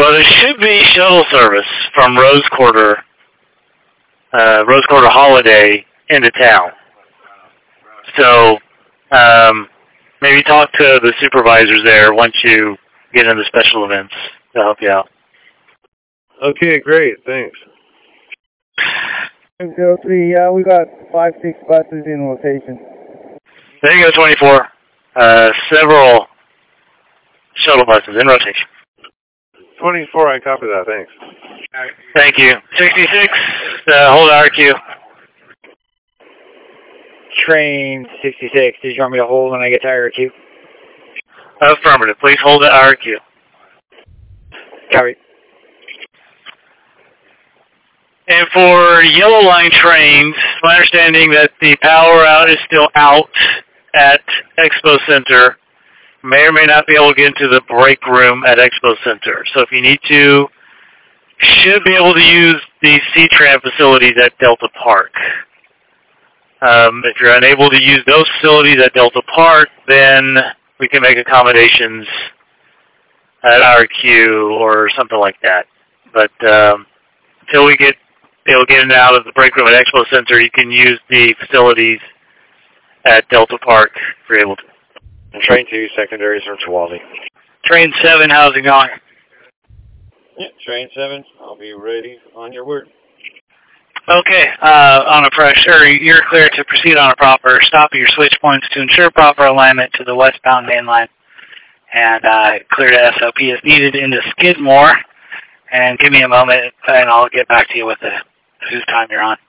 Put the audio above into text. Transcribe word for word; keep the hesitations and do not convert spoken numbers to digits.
So there should be shuttle service from Rose Quarter, uh, Rose Quarter Holiday into town. So um, maybe talk to the supervisors there once you get into special events to help you out. Okay, great. Thanks. zero three, yeah, we got five, six buses in rotation. There you go, twenty-four. Uh, several shuttle buses in rotation. twenty-four, I copy that. Thanks. Thank you. sixty-six, uh, hold R Q. Train sixty-six, did you want me to hold when I get to R Q? Affirmative. Please hold at R Q. Copy. And for Yellow Line trains, my understanding that the power out is still out at Expo Center. May or may not be able to get into the break room at Expo Center. So if you need to, should be able to use the C-Tram facilities at Delta Park. Um, if you're unable to use those facilities at Delta Park, then we can make accommodations at R Q or something like that. But um, until we get able to get in and out of the break room at Expo Center, you can use the facilities at Delta Park if you're able to. And train two, secondary from Chewaldi. Train seven, how's it going? Yeah, train seven, I'll be ready on your word. Okay, uh, on a fresh, or you're clear to proceed on a proper stop at your switch points to ensure proper alignment to the westbound main line. And uh, clear to S O P as needed into Skidmore. And give me a moment, and I'll get back to you with the whose time you're on.